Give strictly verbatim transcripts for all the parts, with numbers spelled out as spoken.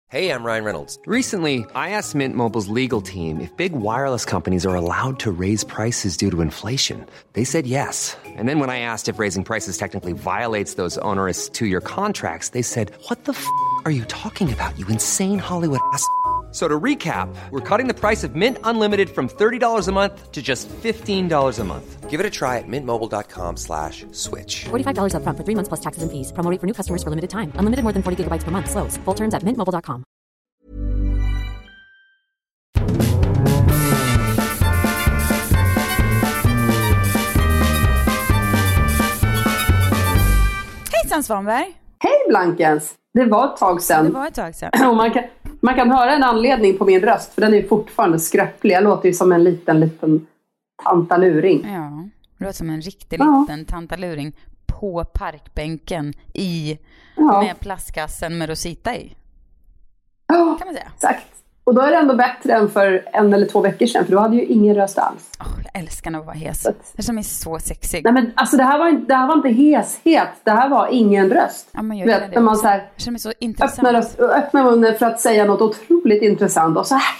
Hey, I'm Ryan Reynolds. Recently, I asked Mint Mobile's legal team if big wireless companies are allowed to raise prices due to inflation. They said yes. And then when I asked if raising prices technically violates those onerous two-year contracts, they said, "What the f*** are you talking about, you insane Hollywood ass?" So to recap, we're cutting the price of Mint Unlimited from thirty dollars a month to just fifteen dollars a month. Give it a try at mintmobile.com slash switch. forty-five dollars up front for three months plus taxes and fees. Promo rate for new customers for limited time. Unlimited more than forty gigabytes per month. Slows full terms at mint mobile dot com. Hejsan Svanberg! Hej Blankens! Det var ett tag sedan. Det var ett tag sedan. Och man kan, man kan höra en anledning på min röst, för den är fortfarande skröplig. Jag låter ju som en liten, liten tantaluring. Ja, det låter som en riktig ja. liten tantaluring på parkbänken i, ja. med plastkassen med Rosita i. Ja, kan man säga. Exakt. Och då är det ändå bättre än för en eller två veckor sedan, för då hade ju ingen röst alls. Oh, jag älskar att vara hes. Det som är så sexig. Nej, men alltså det här var, det här var inte heshet. Det här var ingen röst. Ja, men jag vet, när man så här, det känns så intressant. Öppnar, röst, öppnar munnen för att säga något otroligt intressant. Och så här.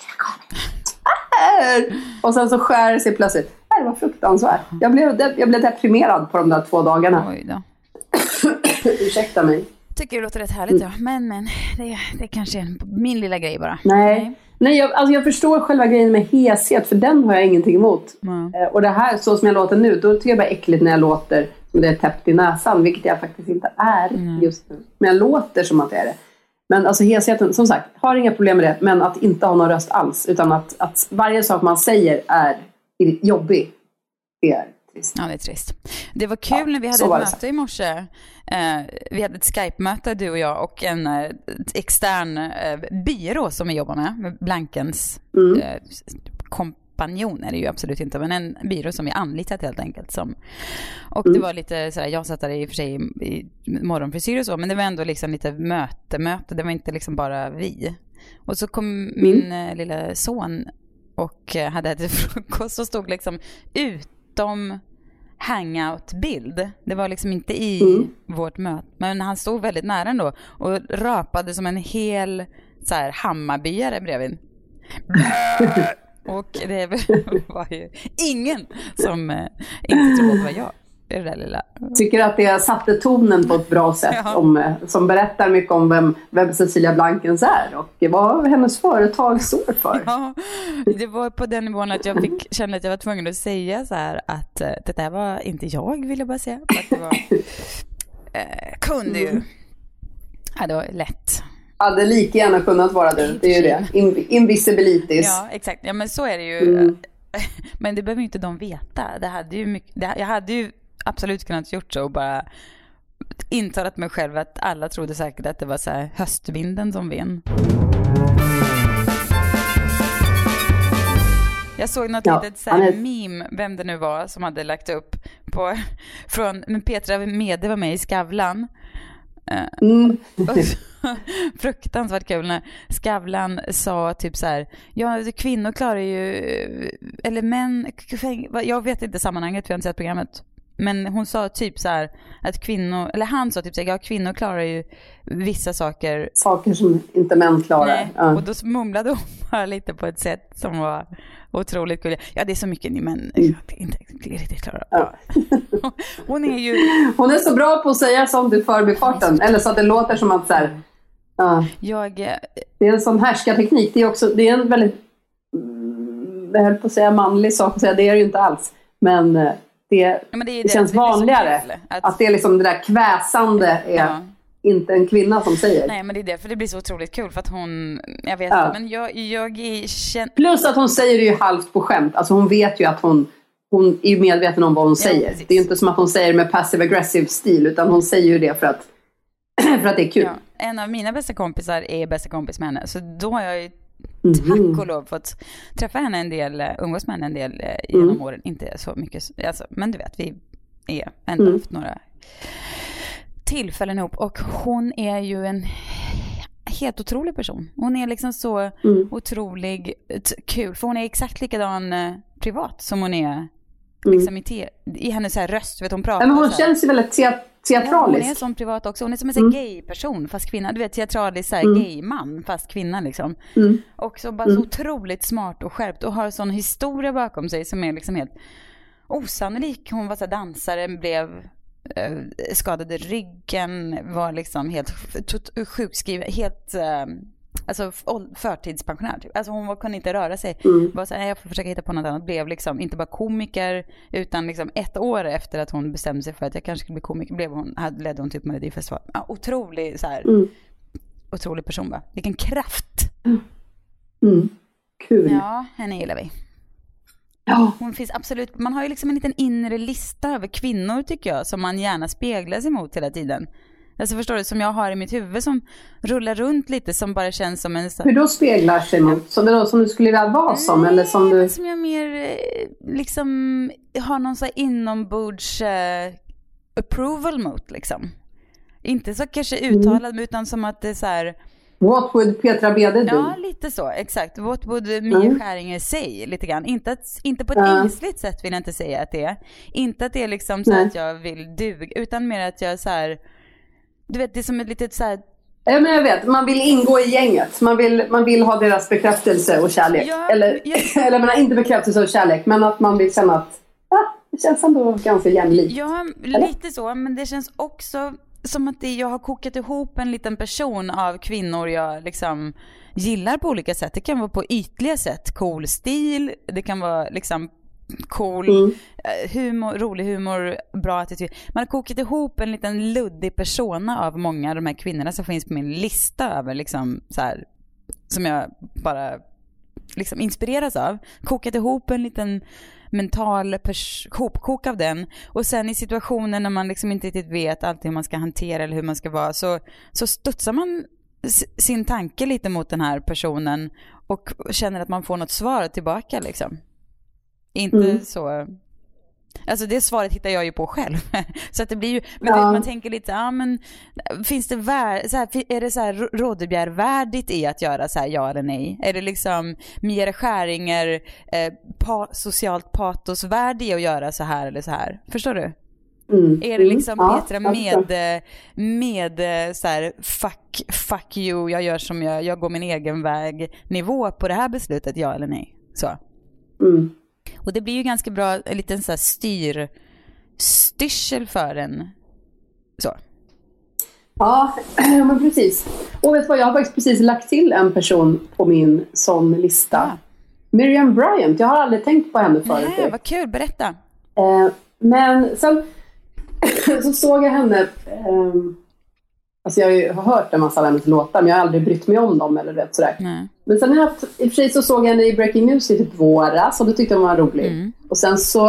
Och sen så skär det sig plötsligt. Det var fruktansvärt. Jag blev, jag blev deprimerad på de där två dagarna. Oj då. Ursäkta mig. Tycker det låter rätt härligt, ja. Men, men det, det kanske är min lilla grej bara. Nej, Nej. Nej jag, alltså jag förstår själva grejen med heshet, för den har jag ingenting emot. Mm. Eh, och det här, så som jag låter nu, då tycker jag bara äckligt när jag låter som det är täppt i näsan, vilket jag faktiskt inte är mm. just nu. Men jag låter som att jag är det. Men alltså hesheten, som sagt, har inga problem med det, men att inte ha någon röst alls, utan att, att varje sak man säger är jobbig, det är trist. Ja, det är trist. Det var kul ja, när vi hade ett möte i morse. Eh, vi hade ett Skype-möte, du och jag, och en eh, extern eh, byrå som vi jobbar med, med Blankens mm. eh, kompanjon är det ju absolut inte, men en byrå som vi anlitat helt enkelt. Som, och mm. det var lite sådär, jag satt där i och för sig i, i morgonfrisyr och så, men det var ändå liksom lite möte, möte, det var inte liksom bara vi. Och så kom mm. min eh, lilla son och eh, hade ätit frukost och stod liksom utom hangout-bild. Det var liksom inte i mm. vårt möte. Men han stod väldigt nära ändå och rapade som en hel så här, hammarbyare bredvid. Och det var ju ingen som eh, inte trodde att det var jag. Det där lilla. Tycker att det satte tonen på ett bra sätt ja. om, som berättar mycket om vem, vem Cecilia Blankens är och vad hennes företag står för. Ja, det var på den nivån att jag fick känna att jag var tvungen att säga så här att uh, det där var inte jag, vill jag bara säga. Att det var, uh, kunde ju. Ja, det var lätt. Hade lika gärna kunnat vara du, det är ju det. In- invisibilities. Ja, exakt. Ja, men så är det ju. Mm. Men det behöver ju inte de veta. Det hade ju mycket, det, jag hade ju absolut kunnat gjort så och bara intalat mig själv att alla trodde säkert att det var så här höstvinden som vin. Jag såg något ja, litet så här är... meme, vem det nu var som hade lagt upp på från, men Petra Mede var med i Skavlan. Mm. Fruktansvärt kul när Skavlan sa typ så här: ja, kvinnor klarar ju, eller män, jag vet inte sammanhanget för jag har inte sett programmet, men hon sa typ så här att kvinnor, eller han sa typ så här, ja, kvinnor klarar ju vissa saker saker som inte män klarar. Nej, ja. Och då mumlade hon bara lite på ett sätt som var otroligt kul. Ja, det är så mycket ni män mm. inte riktigt klarar. Ja. Hon är ju hon är så bra på att säga sånt i förbifarten, eller så att det låter som att så här, ja. jag det är en sån härskarteknik. Det är också, det är en väldigt, jag höll på att säga manlig sak att säga, det är det ju inte alls, men det, ja, men det, det, det känns det, vanligare det att... att det är liksom det där kväsande är ja. inte en kvinna som säger. Nej, men det är det, för det blir så otroligt kul för att hon, jag vet ja. inte, men jag, jag känner... Plus att hon säger det ju halvt på skämt. Alltså hon vet ju att hon, hon är medveten om vad hon ja, säger. Precis. Det är ju inte som att hon säger med passive-aggressive stil, utan hon säger ju det för att, för att det är kul. Ja. En av mina bästa kompisar är bästa kompis med henne, så då har jag ju tack och lov fått träffa henne en del, umgås med henne en del genom mm. åren. Inte så mycket, alltså, men du vet, vi är ändå mm. haft några tillfällen ihop. Och hon är ju en helt otrolig person. Hon är liksom så mm. otrolig t- kul, för hon är exakt likadan eh, privat som hon är liksom mm. i, te- i hennes här röst, vet hon pratar. Men hon så känns ju väldigt te- teatralisk. Ja, hon är som privat också. Hon är som en mm. gay-person fast kvinna. Du vet, teatralisk så här, mm. gay-man fast kvinna liksom. Mm. Och så bara mm. så otroligt smart och skärpt och har sån historia bakom sig som är liksom helt osannolik. Hon var så här, dansare, blev eh, skadade ryggen, var liksom helt sjukskriven, helt eh, alltså förtidspensionär typ. Alltså hon var, kunde inte röra sig. Mm. Var så här, jag får försöka hitta på något annat. Blev liksom inte bara komiker utan liksom ett år efter att hon bestämde sig för att jag kanske skulle bli komiker blev hon, hade, ledde hon typ Melodifestival. Ja, otrolig så här, mm. otrolig person va. Vilken kraft. Mm. Mm. Kul. Ja, henne gillar vi. Ja. Hon finns absolut, man har ju liksom en liten inre lista över kvinnor tycker jag som man gärna speglar sig mot hela tiden. Alltså förstår du, som jag har i mitt huvud som rullar runt lite som bara känns som en... Hur då speglar sig mot? Som, det som du skulle vilja vara som? Nej, eller som du... som jag mer liksom har någon så här inombords uh, approval mot liksom. Inte så kanske uttalad mm. utan som att det är så här... What would Petra Bede do? Ja, lite så, exakt. What would Mia mm. Skäringer say? Lite grann. Inte, att, inte på ett ja. ängsligt sätt vill jag inte säga att det är. Inte att det är liksom så att jag vill duga, utan mer att jag så här... Du vet, det är som ett litet så här... Ja, men jag vet. Man vill ingå i gänget. Man vill, man vill ha deras bekräftelse och kärlek. Ja, eller, jag... eller menar, inte bekräftelse och kärlek, men att man vill känna att ah, det känns ändå ganska jämlikt. Ja, eller? Lite så. Men det känns också som att det, jag har kokat ihop en liten person av kvinnor jag liksom gillar på olika sätt. Det kan vara på ytliga sätt. Cool stil. Det kan vara liksom... cool, mm. humor, rolig humor, bra attityd. Man har kokat ihop en liten luddig persona av många av de här kvinnorna som finns på min lista över liksom så här, som jag bara liksom inspireras av. Kokat ihop en liten mental pers- hopkok av den och sen i situationer när man liksom inte riktigt vet alltid hur man ska hantera eller hur man ska vara så, så studsar man s- sin tanke lite mot den här personen och känner att man får något svar tillbaka liksom. Inte mm. så... Alltså det svaret hittar jag ju på själv. Så att det blir ju... Men ja. Man tänker lite, ja men... Finns det vär, så här, är det så här Rodebjer-värdigt i att göra så här ja eller nej? Är det liksom Mia Skäringer eh, pa, socialt patosvärdig att göra så här eller så här? Förstår du? Mm. Är det liksom mm. Petra med, med så här fuck, fuck you, jag gör som jag, jag går min egen väg nivå på det här beslutet, ja eller nej? Så. Mm. Och det blir ju ganska bra en liten så här styr styrsel för en så. Ja, men precis. Och vet du vad, jag har faktiskt precis lagt till en person på min sån lista. Ja. Miriam Bryant, jag har aldrig tänkt på henne förut. Nej, vad kul, berätta. Eh, men sen så såg jag henne eh, alltså jag har hört en massa av hennes låtar men jag har aldrig brytt mig om dem eller vet sådär. Nej. Men sen har jag haft, i och för sig så såg jag henne i Breaking News i typ våras och det tyckte jag var rolig. Mm. Och sen så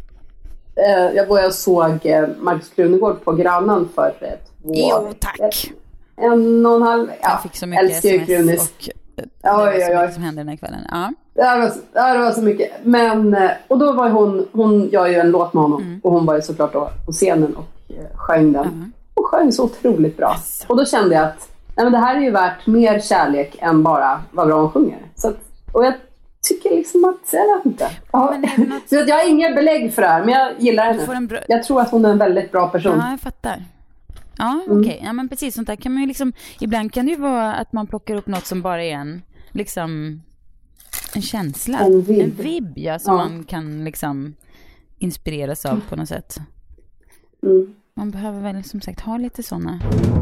eh, jag var och såg eh, Markus Krunegård på Grönan för eh, två Jo, tack. En, en och en halv, ja. Jag fick så mycket sms och det var oj, så oj, oj. mycket som hände den här kvällen. Ja. Det var, ja, det var så mycket. Men, och då var hon, hon gör ju en låt med honom mm. och hon var ju såklart då på scenen och eh, sjöng den. Mm. Och sjöng så otroligt bra. Yes. Och då kände jag att nej, men det här är ju värt mer kärlek än bara vad bra hon sjunger. Så att, och jag tycker liksom att, jag vet inte. Ja. Men något... så att jag har inga belägg för det här, men jag gillar henne. Bra... Jag tror att hon är en väldigt bra person. Ja, jag fattar. Ja, okej. Okay. Ja, men precis sånt där kan man ju liksom, ibland kan det ju vara att man plockar upp något som bara är en, liksom, en känsla. En vibb. En vibb, ja, som ja. man kan liksom inspireras av på något sätt. Mm. Man behöver väl som sagt ha lite såna.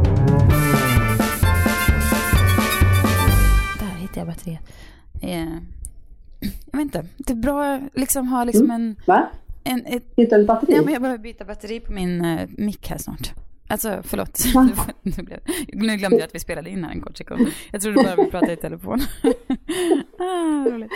Där hittade jag batteriet. Eh, jag vet inte. Det är bra liksom ha liksom mm. en... Va? En, ett, Hitta en batteri? Ja, men jag behöver byta batteri på min uh, mic här snart. Alltså, förlåt. nu, blev, nu glömde jag att vi spelade in här en kort sekund. Jag trodde bara vi pratade i telefon. ah, roligt.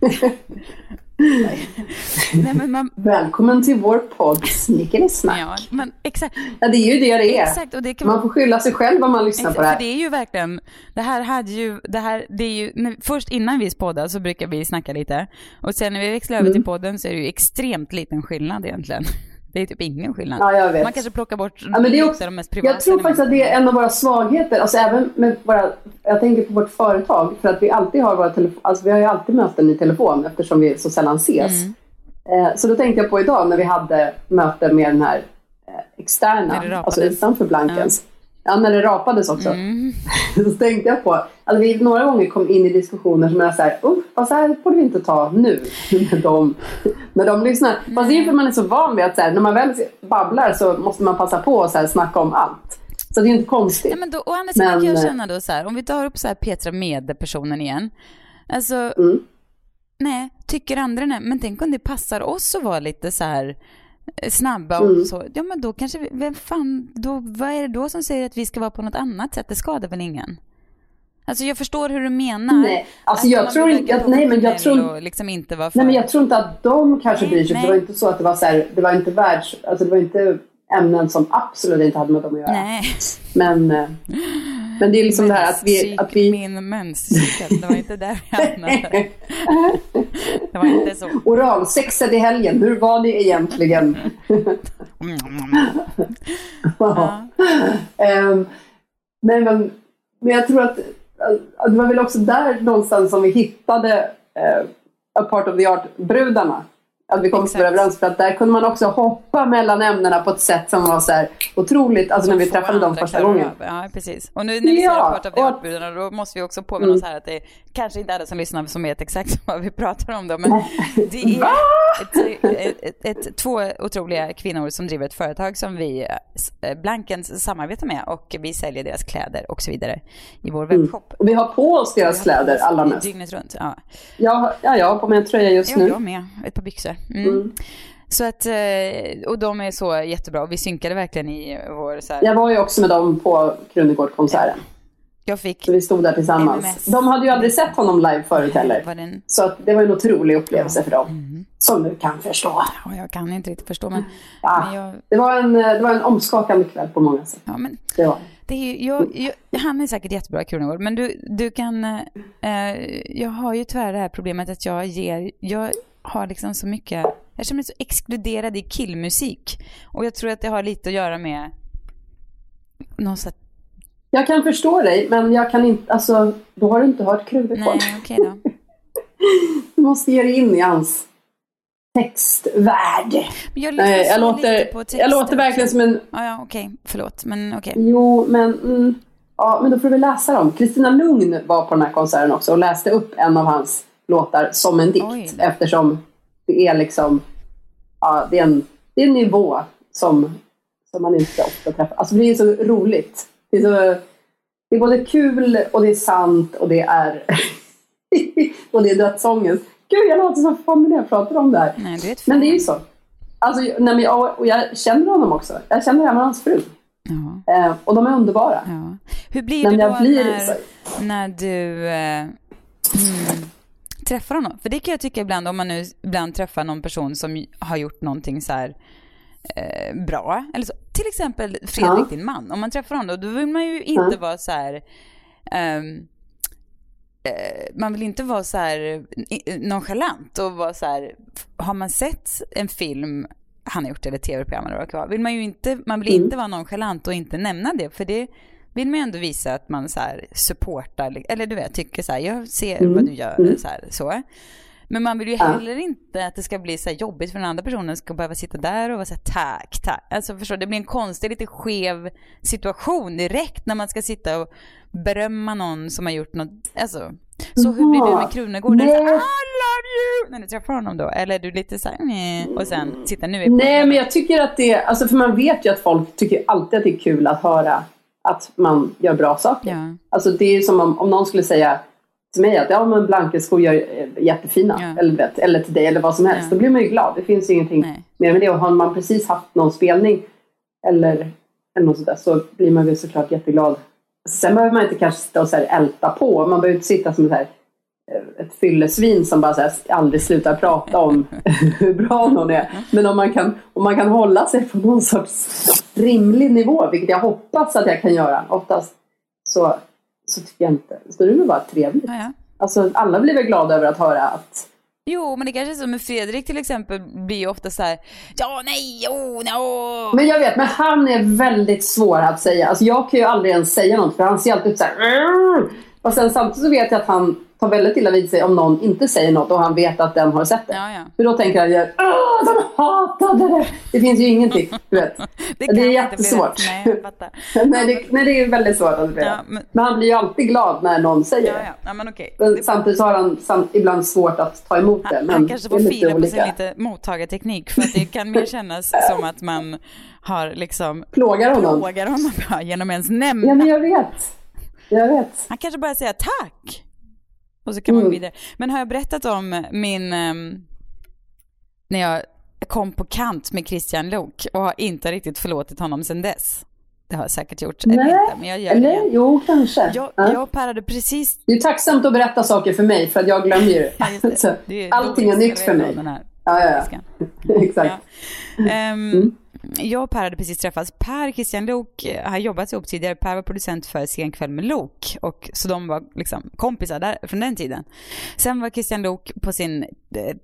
Nej, men man... Välkommen till vår podd Snickerisnack. Ja, men exakt. Ja, det är ju det det är. Exakt, och det kan man får skylla sig själv om man lyssnar exakt, på det här. För det är ju verkligen, det här hade ju, det här, det är ju, när, först innan vi poddar så brukar vi snacka lite. Och sen när vi växlar över mm. till podden så är det ju extremt liten skillnad egentligen. Det är typ ingen skillnad. Ja, jag vet. Man kanske plockar bort ja, men det är också, de mest privata. jag tror faktiskt att det är en av våra svagheter. Alltså även med våra, jag tänker på vårt företag. För att vi alltid har våra telefon, alltså vi har ju alltid möten i telefon eftersom vi så sällan ses. Mm. Eh, så då tänkte jag på idag när vi hade möte med den här externa, alltså utanför blankens. Ja. Ja, när det rapades också. Mm. Så tänkte jag på, alltså vi några gånger kom in i diskussioner som är så här, oh, vad så här borde vi inte ta nu när de, när de lyssnar. Mm. Fast det är för man är så van vid att så här, när man väl babblar så måste man passa på att så här, snacka om allt. Så det är inte konstigt. Ja, men då, och annars men, kan jag känna då så här, om vi tar upp så här Petra Mede-personen igen. Alltså, mm. nej, tycker andra nej. Men tänk om det passar oss att vara lite så här snabba och mm. så. Ja, men då kanske vi, vem fan, då, vad är det då som säger att vi ska vara på något annat sätt? Det skadar väl ingen? Alltså jag förstår hur du menar. Nej, alltså jag tror inte att, nej men jag tror liksom inte var för... Nej, men jag tror inte att de kanske bryr sig. Det var inte så att det var så här, det var inte världs, alltså det var inte ämnen som absolut inte hade med dem att göra. Nej. Men men det är liksom det här att vi att vi min menscykel, det var inte där vi hamnade. Det var inte så. Oralsexet i helgen. Hur var det egentligen? Ja. um, nej men men jag tror att, att det var väl också där någonstans som vi hittade uh, A Part of the Art-brudarna. Att vi kom så överens, för att där kunde man också hoppa mellan ämnena på ett sätt som var så här otroligt, alltså när vi träffade dem första gången. Ja, precis. Och nu när vi ja, ser Part of the Art-brudarna, då måste vi också påminna oss här att det är kanske inte alla som lyssnar som vet exakt vad vi pratar om då, men det är ett, ett, ett, ett, två otroliga kvinnor som driver ett företag som vi Blankens samarbetar med, och vi säljer deras kläder och så vidare i vår webbshop. Mm. Och vi har på oss deras kläder allra mest. Dygnet runt, ja. Ja, ja, jag har på mig en tröja just ja, nu. Jag med, ett par byxor. Mm. Mm. Så att, och de är så jättebra, och vi synkade verkligen i vår så här... Jag var ju också med dem på Krunegård-konserten. Jag fick så vi stod där tillsammans. M M S. De hade ju aldrig sett honom live förut heller. Den... Så att det var en otrolig upplevelse ja. för dem. Mm. Som du kan förstå. Ja, jag kan inte riktigt förstå. Men, ja, men jag... det, var en, det var en omskakande kväll på många sätt. Ja, men det var. Det är ju, jag, jag, han är säkert jättebra Krunegård, men du, du kan... Eh, jag har ju tyvärr det här problemet att jag ger... Jag har liksom så mycket... Jag känner mig så exkluderad i killmusik. Och jag tror att det har lite att göra med... Någon sätt. Jag kan förstå dig, men jag kan inte... Alltså, då har du inte hört Krunegård. Nej, okej okay då. Du måste ge dig in i hans textvärld. Men jag, Nej, jag, låter, jag låter verkligen som en... Ja, ja okej. Okay. Förlåt, men okej. Okay. Jo, men... Mm, ja, men då får vi läsa dem. Kristina Lugn var på den här konserten också och läste upp en av hans låtar som en dikt. Oj. Eftersom det är liksom... Ja, det är en, det är en nivå som, som man inte ofta träffar. Alltså det är så roligt. Det är, så, det är både kul och det är sant och det är... och det är dödsångest. Gud, jag låter så fan när jag pratar om det här. Nej, det är men det är ju så. Alltså, nej, men jag, och jag känner honom också. Jag känner henne med hans fru. Ja. Eh, och de är underbara. Ja. Hur blir men det då blir när, när du eh, mm, träffar honom? För det kan jag tycka ibland, om man nu ibland träffar någon person som har gjort någonting så här eh, bra. Eller så. Till exempel Fredrik, ja. din man. Om man träffar honom då, då vill man ju inte ja. vara så här... Um, man vill inte vara så här nonchalant och vara så här, har man sett en film han har gjort eller tv-program eller vad, vill man ju inte, man vill mm. inte vara nonchalant och inte nämna det, för det vill man ju ändå visa att man så här supportar, eller du vet, tycker så här, jag ser mm. vad du gör mm. så här, så. Men man vill ju heller inte att det ska bli så här jobbigt för den andra personen ska behöva sitta där och vara så här, tack, tack. Alltså förstår, det blir en konstig, lite skev situation direkt när man ska sitta och berömma någon som har gjort något, alltså. Så hur blir du med Krunegård? Nej. Så, I love you! När du träffar honom då? Eller är du lite så här, nej, och sen sitta nu i Nej, men jag tycker att det, alltså för man vet ju att folk tycker alltid att det är kul att höra att man gör bra saker. Ja. Alltså det är ju som om, om någon skulle säga till mig att ja, men Blankeskor gör jättefina ja. eller, vet, eller till dig eller vad som helst, ja. då blir man ju glad. Det finns ju ingenting Nej. mer med det, och har man precis haft någon spelning eller, eller något sådär, så blir man ju såklart jätteglad. Sen behöver man inte kanske sitta och så här älta på, man behöver inte sitta som så här, ett fyllesvin som bara så här, aldrig slutar prata om hur bra någon är. Men om man, kan, om man kan hålla sig på någon sorts rimlig nivå, vilket jag hoppas att jag kan göra oftast, så Så tycker jag inte. Så det är bara trevligt. Ja, ja. Alltså alla blir väl glada över att höra att... Jo, men det kanske är som med Fredrik till exempel, blir ju ofta så här, ja, nej, oh, no. Men jag vet, men han är väldigt svår att säga. Alltså jag kan ju aldrig ens säga något, för han ser alltid ut så här. Rrr! Och sen samtidigt så vet jag att han tar väldigt illa vid sig om någon inte säger något och han vet att den har sett det. Ja, ja. För då tänker jag, åh, den hatade det. Det finns ju ingenting, du vet. Det, det är jättesvårt. Nej, jag fattar. nej, det, nej, det är väldigt svårt att ja, men... men han blir ju alltid glad när någon säger ja, ja. Ja, men okay. det. Samtidigt så har han samt, ibland svårt att ta emot det. Han, men han kanske får fila på olika. sin lite mottagarteknik, för att det kan mer kännas som att man har liksom plågar honom, plågar honom ja, genom ens nämna. Ja, men jag vet. Jag vet. Han kanske bara säger tack. Och så kan man gå vidare. Men har jag berättat om min... Um, när jag kom på kant med Christian Lok och har inte riktigt förlåtit honom sedan dess. Det har jag säkert gjort. Nej, eller inte, men jag gör eller det. Jo, kanske. Jag, ja. jag parade precis... Det är tacksamt att berätta saker för mig, för att jag glömmer ju. Ja, det. Det är allting är nytt för mig. Ja, ja, ja. Exakt. Ja. Um, mm. Jag och Per hade precis träffats. Per Christian Lok har jobbat ihop tidigare. Per var producent för Sen kväll med Lok. Och så de var liksom kompisar där från den tiden. Sen var Christian Lok på sin eh,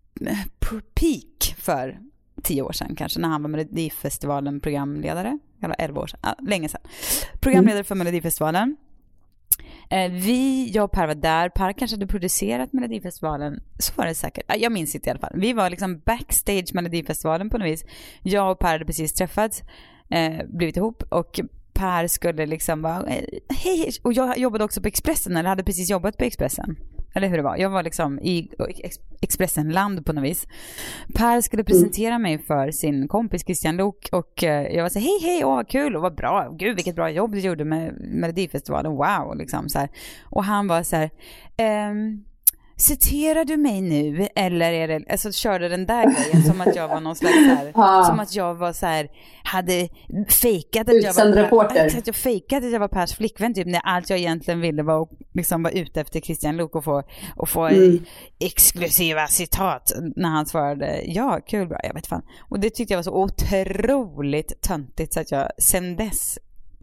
peak för tio år sedan kanske, när han var Melodifestivalen programledare. Eller elva år sedan. Ja, länge sedan. Programledare för Melodifestivalen. Eh, vi, jag och Per var där. Per kanske hade producerat Melodifestivalen. Så var det säkert. Jag minns inte i alla fall. Vi var liksom backstage Melodifestivalen på något vis. Jag och Per hade precis träffats. Eh, blivit ihop. Och Per skulle liksom bara... Hej! Och jag jobbade också på Expressen. Eller hade precis jobbat på Expressen. Eller hur det var. Jag var liksom i Expressen-land på något vis. Per skulle presentera mig för sin kompis Christian Lok. Och jag var så här, hej, hej, åh, kul. Och vad bra. Gud, vilket bra jobb du gjorde med Melodifestivalen. Wow, liksom så här. Och han var så här... Ehm, citerar du mig nu, eller är det, alltså körde den där grejen som att jag var någon slags så här, ah. som att jag var så här, hade fejkat att jag var reporter. Att jag fejkat att jag var Pers flickvän typ, när allt jag egentligen ville var liksom vara ute efter Christian Lok och få och få mm. exklusiva citat när han svarade ja, kul, bra, jag vet fan. Och det tyckte jag var så otroligt töntigt så att jag sen dess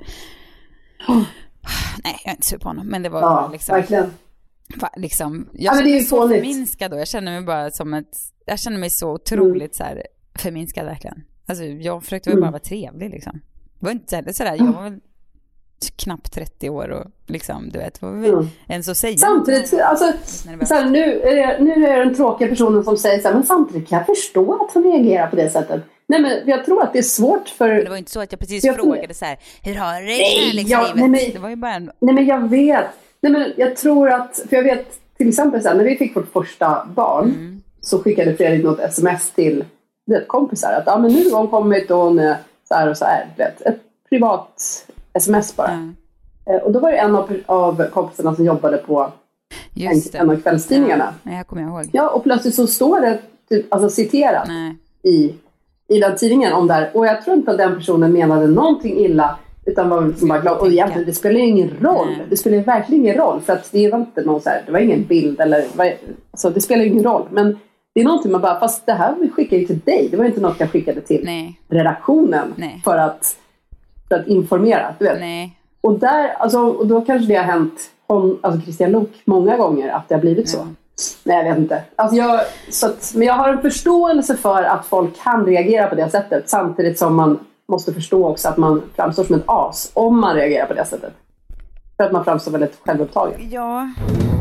oh. nej, jag är inte sur på honom, men det var ja, liksom verkligen. Liksom, jag ja, känner mig så fånigt. förminskad då. Jag känner mig bara som ett jag känner mig så otroligt mm. så här förminskad verkligen. Alltså jag försökte väl mm. bara vara trevlig liksom. Det var inte heller så där. Jag var väl knappt trettio år och liksom du vet, var väl mm. en så säger. Samtidigt alltså så här, nu är det, nu är det den tråkiga personen som säger så här, men samtidigt kan jag förstå att hon reagerar på det sättet. Nej, men jag tror att det är svårt för... Men det var inte så att jag precis jag frågade tror... så här, hur har du det i kärlekslivet? Nej, men... Det var ju bara en... Nej, men jag vet. Nej, men jag tror att, för jag vet till exempel så här, när vi fick vårt första barn mm. så skickade Fredrik något sms till vet, kompisar att ja, men nu har hon kommit och hon är så här och så här, vet, ett privat sms bara. Mm. Eh, och då var det en av, av kompisarna som jobbade på en, en av kvällstidningarna. Ja, jag kommer ihåg. Ja, och plötsligt så står det typ, alltså citerat Nej. i i den tidningen om det här. Och jag tror inte att den personen menade någonting illa, utan var liksom bara glad. Och egentligen, det spelar ingen roll. Nej. Det spelar verkligen ingen roll. För att det var inte någon så här, det var ingen bild eller, alltså det spelar ingen roll. Men det är någonting man bara, fast det här vi skickade ju till dig. Det var inte något jag skickade till Nej. redaktionen. Nej. För, att, för att informera, du vet. Nej. Och där, alltså, och då kanske det har hänt om, alltså Christian Lok många gånger att det har blivit så. Mm. Nej, jag vet inte. Alltså jag, så att, men jag har en förståelse för att folk kan reagera på det sättet. Samtidigt som man måste förstå också att man framstår som ett as om man reagerar på det sättet. För att man framstår väldigt självupptagen. Ja.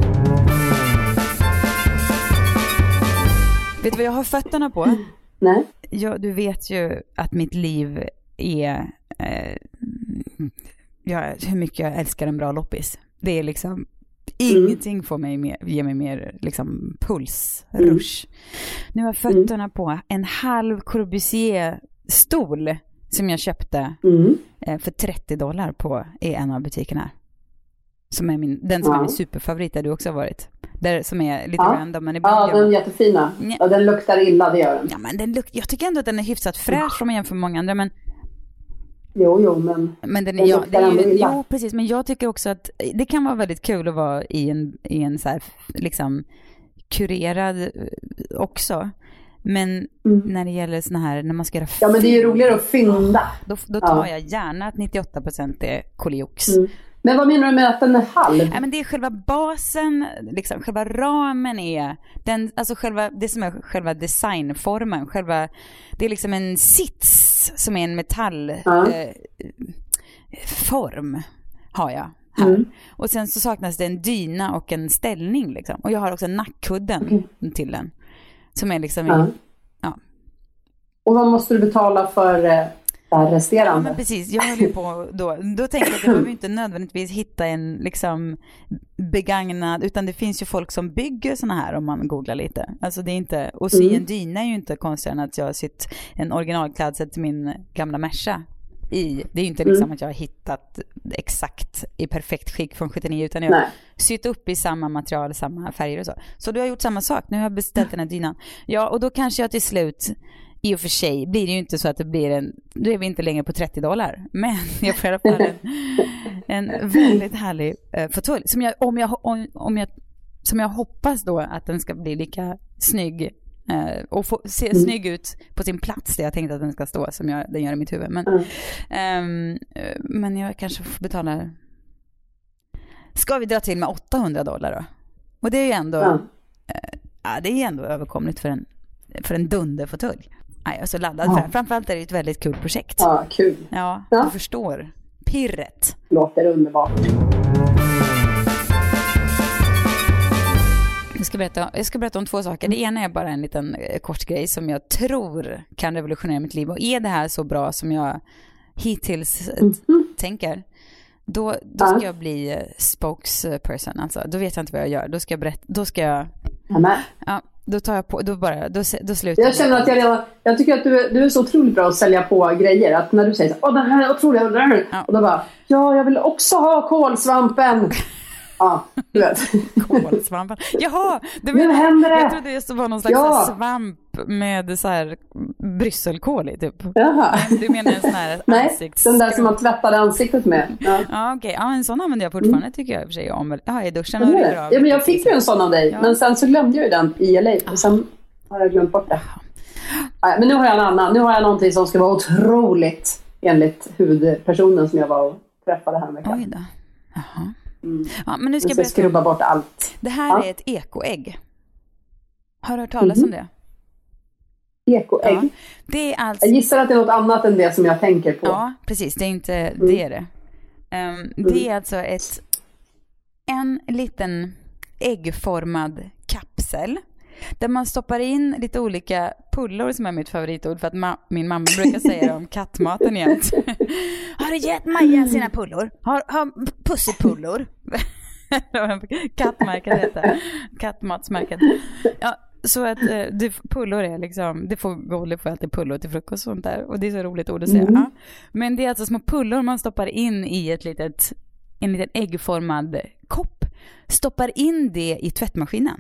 Vet du vad jag har fötterna på? Mm. Nej. Ja, du vet ju att mitt liv är... Eh, ja, hur mycket jag älskar en bra loppis. Det är liksom... Ingenting mm. får mig mer, ger mig mer liksom, puls, mm. rush. Nu har jag fötterna mm. på en halv Corbusier-stol som jag köpte mm. eh, för trettio dollar på i en av butikerna. Som är min, den som ja. är min superfavorit där du också har varit. Där, som är lite ja. random. Men ja, den är jättefina. Ja. Och den luktar illa, det gör den. Ja, men den luk- jag tycker ändå att den är hyfsat fräsch om man jämför med många andra, men Jo, jo, men, men den, den ja, det är ju, jo, precis. Men jag tycker också att det kan vara väldigt kul att vara i en, i en så här, liksom, kurerad också. Men mm. när det gäller såna här, när man ska göra ja, men det är ju roligare att fynda. Då, då tar ja. jag gärna att nittioåtta procent är koliox. Mm. Men vad menar du med att den är halv? Nej, men det är själva basen, liksom, själva ramen är den, alltså själva, det som är själva designformen, själva, det är liksom en sits som är en metallform ja. eh, har jag här. Mm. Och sen så saknas det en dyna och en ställning liksom. Och jag har också nackkudden mm. till den som är liksom ja. ja. Och vad måste du betala för eh, det här resterande? Ja, men precis. Jag håller på då. Då tänker jag att jag behöver inte nödvändigtvis hitta en liksom begagnad, utan det finns ju folk som bygger såna här om man googlar lite. Alltså det är inte, och sy en dyna är ju inte konstigare än att jag har sytt en originalklädsel till min gamla Merca i. Det är ju inte liksom mm. att jag har hittat exakt i perfekt skick från sjuttionio, utan jag har sytt upp i samma material, samma färger och så. Så du har gjort samma sak. Nu har jag beställt den här dynan. Ja, och då kanske jag till slut, i och för sig blir det ju inte så att det blir en, då är vi inte längre på trettio dollar, men jag får i alla fall en, en väldigt härlig uh, fåtölj som jag, om jag, om, om jag, som jag hoppas då att den ska bli lika snygg uh, och få, se mm. snygg ut på sin plats där jag tänkte att den ska stå, som jag, den gör i mitt huvud. Men, mm. um, men jag kanske får betala, ska vi dra till med åttahundra dollar då? Och det är ju ändå mm. uh, ja, det är ändå överkomligt för en, för en dunderfåtölj. Jag är så laddad ja. för det. Framförallt är det ett väldigt kul projekt. Ja, kul. Ja, ja. Du förstår. Pirret. Låter underbart. Jag ska, berätta, jag ska berätta om två saker. Det ena är bara en liten kort grej som jag tror kan revolutionera mitt liv. Och är det här så bra som jag hittills mm-hmm. tänker, då, då ska ja. jag bli spokesperson. Alltså, då vet jag inte vad jag gör. Då ska jag berätta. Då ska jag... Amen. Ja. Då tar jag på, då bara, då, då slutar jag. känner att jag redan, jag tycker att du, du är så otroligt bra att sälja på grejer. Att när du säger så, åh den här är otrolig, och, ja. och då bara, ja jag vill också ha kolsvampen. Ja, du vet. Kolsvampen. Jaha, du menar, nu händer det. Jag trodde det var någon slags ja. svamp med så här brysselkål i typ. Jaha. Du menar en sån här Nej, den där som man tvättade ansiktet med. Ja, ja okej. Okay. Ja, en sån använder jag fortfarande mm. tycker jag i och för sig om. Ja, i duschen och det är bra. Ja, men jag fick ju en sån av dig, ja. men sen så glömde jag ju den i L A och sen har jag glömt bort det. Ja, men nu har jag en annan. Nu har jag någonting som ska vara otroligt enligt huvudpersonen som jag var och träffade här med. Oj då. Jaha. Mm. Ja, men nu ska jag jag skrubba bort allt. Det här ja. är ett ekoägg. Har du hört talas mm-hmm. om det? Ekoägg? Ja, det är alltså... Jag gissar att det är något annat än det som jag tänker på. Ja, precis. Det är inte mm. det är det. Um, mm. Det är alltså ett en liten äggformad kapsel där man stoppar in lite olika pullor som är mitt favoritord för att ma- min mamma brukar säga om kattmaten igen. Har du gett Maja sina pullor? Har, har Pussy-pullor? Kattmärket heter kattmatsmärket. Ja, så att eh, det, pullor är liksom, det får Golly får alltid pullor till frukost och sånt där. Och det är så roligt ord att säga. Mm. Ja. Men det är alltså små pullor man stoppar in i ett litet, en liten äggformad kopp. Stoppar in det i tvättmaskinen.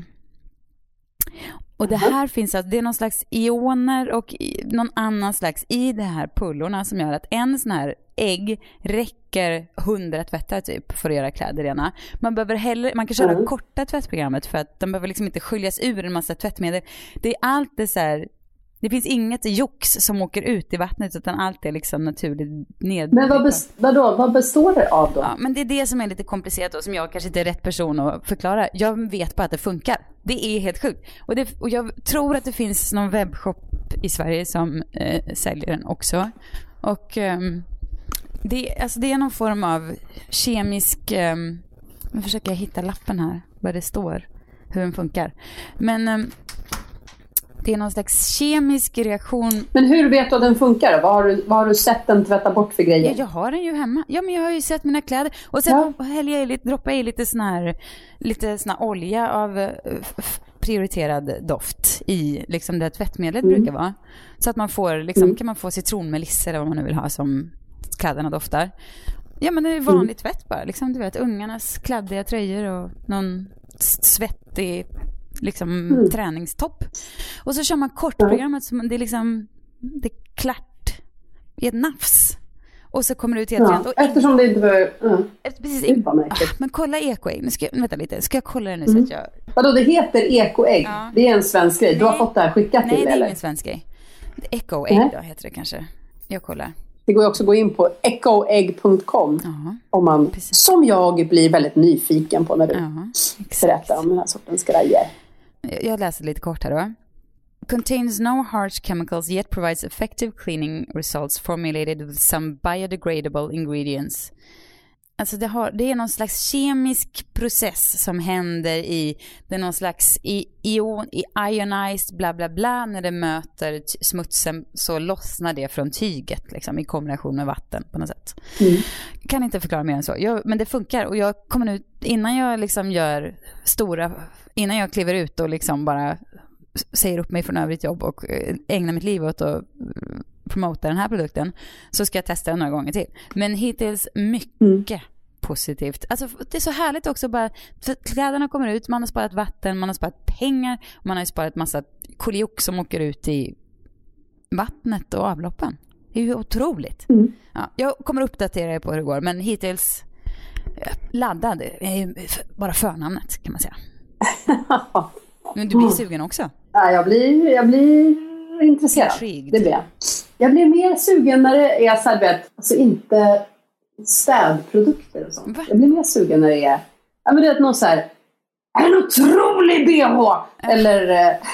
Och det här finns alltså, det är någon slags ioner och någon annan slags i det här pullorna som gör att en sån här ägg räcker hundra tvättar typ för att göra kläder rena. Man behöver heller, man kan köra mm. korta tvättprogrammet för att de behöver liksom inte sköljas ur en massa tvättmedel. Det är allt det så här, det finns inget jox som åker ut i vattnet utan allt är liksom naturligt ned. Men vad, bes- vadå, vad består det av då? Ja, men det är det som är lite komplicerat och som jag kanske inte är rätt person att förklara. Jag vet bara att det funkar. Det är helt sjukt. Och, det, och jag tror att det finns någon webbshop i Sverige som eh, säljer den också. Och eh, det, alltså det är någon form av kemisk... Eh, nu försöker jag hitta lappen här, vad det står, hur den funkar. Men... Eh, det är någon slags kemisk reaktion. Men hur vet du att den funkar då? Vad har du, vad har du sett den tvätta bort för grejer? Ja, jag har den ju hemma. Ja, men jag har ju sett mina kläder. Och sen ja. häller jag lite, droppar jag i lite sån här, lite sån här olja av f- prioriterad doft i liksom det tvättmedlet mm. brukar vara. Så att man får, liksom, mm. kan man få citronmelisse eller vad man nu vill ha som kläderna doftar. Ja, men det är vanlig mm. tvätt bara. Liksom, du vet, ungarnas kladdiga tröjor och någon svettig... liksom mm. träningstopp. Och så kör man kortprogrammet som det är liksom det är klart i ett nafs. Och så kommer det ut helt ja, rent. Och eftersom det inte var... Uh, precis, in, ah, men kolla ekoägg. Nu ska jag, vänta lite. Ska jag kolla det nu mm. så att jag... Vadå, det heter ekoägg? Ja. Det är en svensk grej. Du nej, har fått det här skickat nej, till det? Nej, det är eller? ingen svensk grej. Ekoägg då heter det kanske. Jag kollar. Det går ju också att gå in på ekoägg punkt com uh-huh. om man, precis. Som jag blir väldigt nyfiken på när du uh-huh. berättar om den här sortens grejer. Jag läser lite kort här då. Contains no harsh chemicals yet provides effective cleaning results formulated with some biodegradable ingredients. Alltså det, har, det är någon slags kemisk process som händer i, det är någon slags i, ion, i ionized bla bla bla, när det möter t- smutsen så lossnar det från tyget liksom, i kombination med vatten på något sätt. Mm. Jag kan inte förklara mer än så. Jag, men det funkar, och jag kommer nu, innan jag liksom gör stora, innan jag kliver ut och liksom bara säger upp mig från övrigt jobb och ägnar mitt liv åt att promota den här produkten, så ska jag testa den några gånger till. Men hittills mycket mm. positivt. Alltså det är så härligt också bara, för kläderna kommer ut, man har sparat vatten, man har sparat pengar, man har sparat massa koliox som åker ut i vattnet och avloppen. Det är ju otroligt. Mm. Ja, jag kommer uppdatera er på hur det går, men hittills laddad är bara förnamnet kan man säga. Men du blir sugen också? Ja, jag blir, jag blir intresserad. Intrigued. Det blir jag. Jag blir mer sugen när det är så här, vet, alltså inte städprodukter och sånt. Va? Jag blir mer sugen när det är, ja men det är någon så här, en otrolig B H eller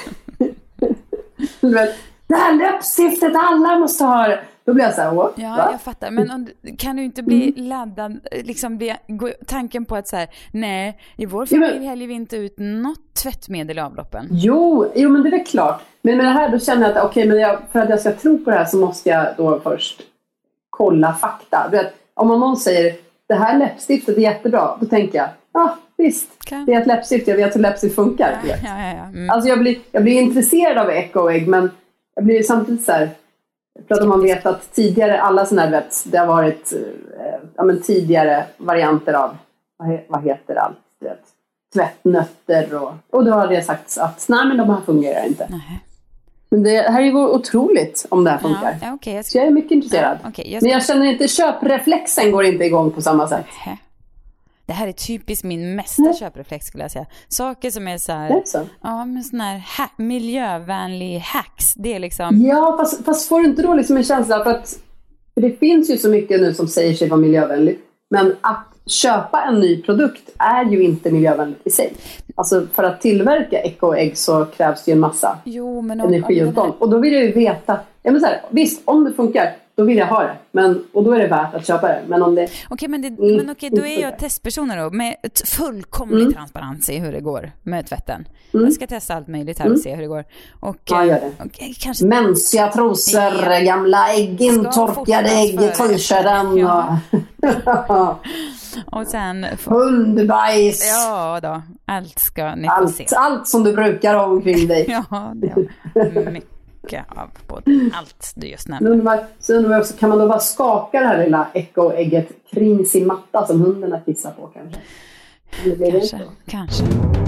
det här läppstiftet alla måste ha det. Då blir jag så här, åh, ja, va? Jag fattar. Men om, kan du inte bli mm. laddad, liksom bli, gå, tanken på att så här, nej, i vår familj ja, häller vi inte ut något tvättmedel i avloppen. Jo, jo, men det är väl klart. Men med det här, då känner jag att okej, okay, men jag, för att jag ska tro på det här så måste jag då först kolla fakta. Du vet, om någon säger, det här läppstiftet är jättebra, då tänker jag, ja, ah, visst, okay. Det är ett läppstift, jag vet hur läppstift funkar. Ja, ja, ja, ja. Mm. Alltså jag blir, jag blir intresserad av Eco-ägg, men jag blir samtidigt så här, för att man vet att tidigare, alla sådana här, vet, det har varit eh, ja, men tidigare varianter av, vad, vad heter allt, vet, tvättnötter och, och då har det sagts att nej, men de här fungerar inte. Nej. Men det här är ju otroligt om det här funkar. Ja, okay, jag ska... Så jag är mycket intresserad. Ja, okay, jag ska... Men jag känner inte, köpreflexen går inte igång på samma sätt. Nej. Det här är typiskt min mesta Nej. köpreflex skulle jag säga. Saker som är så här, är så? Ja, men sån här ha- miljövänlig hacks, det är liksom. Ja, fast, fast får du inte då liksom en känsla för att för det finns ju så mycket nu som säger sig vara miljövänligt, men att köpa en ny produkt är ju inte miljövänligt i sig. Alltså för att tillverka Eco-ägg så krävs det ju en massa jo, men om, energi och, här... och då vill jag ju veta, ja men så här, visst om det funkar då vill jag ha det. Men, och då är det värt att köpa det. Men om det... Okej, men, det, mm, men okej, då är jag testpersoner då. Med ett fullkomlig mm. transparens i hur det går med tvätten. Mm. Jag ska testa allt möjligt här och se hur det går. Och, ja, gör det. Och, kanske... Mänsiga trosor, ja. Gamla ägg, intorkade ägg, t-shirten. Ja. Och... och sen... hundbajs. Ja då, allt ska ni allt, få se. Allt som du brukar ha omkring dig. Ja, det är mycket. Av både allt du just nämnde. Så undrar också, kan man då bara skaka det här lilla Eco-ägget kring sin matta som hundarna kissar på kanske? Kanske, kanske.